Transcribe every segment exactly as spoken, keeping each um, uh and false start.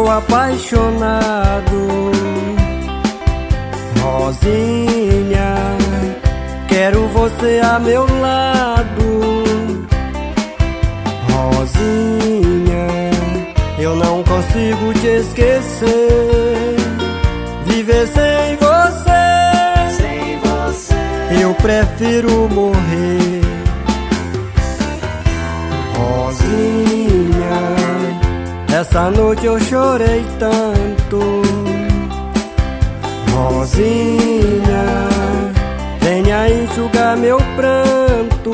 apaixonado. Rosinha, quero você a meu lado. Rosinha, eu não consigo te esquecer. Viver sem você, sem você, eu prefiro morrer. Rosinha, essa noite eu chorei tanto. Rosinha, venha enxugar meu pranto.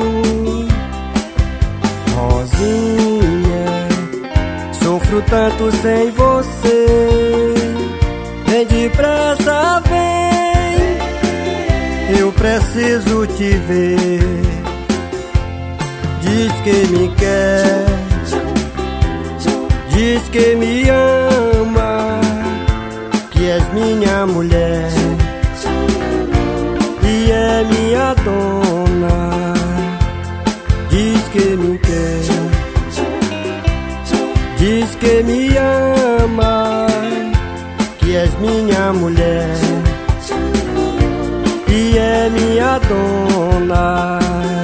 Rosinha, sofro tanto sem você. Vem depressa, vem, eu preciso te ver. Diz que me quer, diz que me ama, que és minha mulher e é minha dona. Diz que me quer, diz que me ama, que és minha mulher e é minha dona.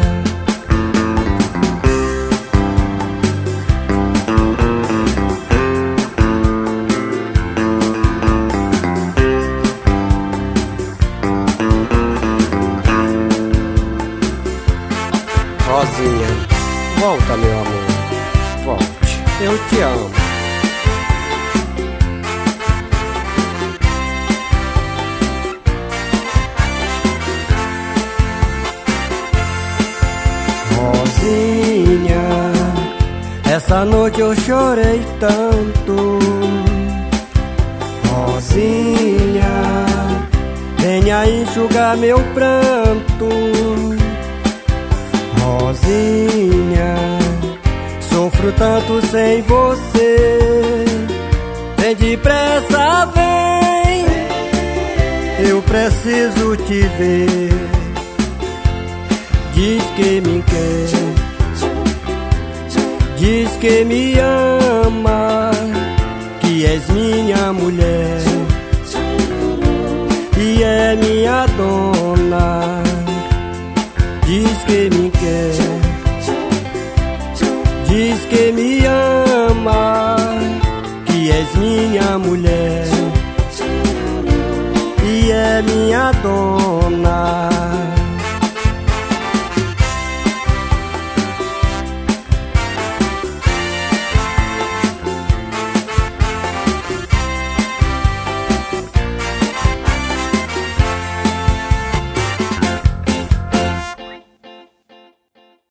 Rosinha, volta, meu amor, volte, eu te amo. Rosinha, essa noite eu chorei tanto. Rosinha, venha enxugar meu pranto. Rosinha, sofro tanto sem você. Vem depressa, vem, eu preciso te ver. Diz que me quer, diz que me ama, que és minha mulher e é minha dona. Diz que me quer, diz que me ama, que és minha mulher e é minha dona.